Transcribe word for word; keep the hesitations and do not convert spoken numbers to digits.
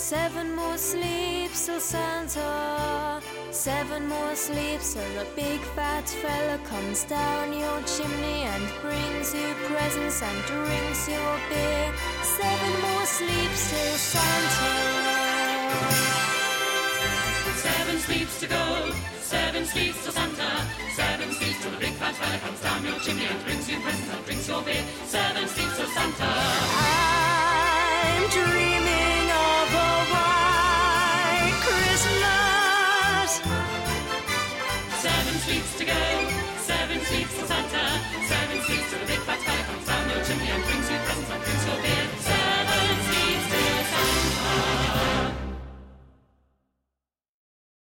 Seven more sleeps till Santa. Seven more sleeps till a big fat fella comes down your chimney and brings you presents and drinks your beer. Seven more sleeps till Santa. Seven sleeps to go, seven sleeps till Santa. Seven sleeps till the big fat fella comes down your chimney and brings you presents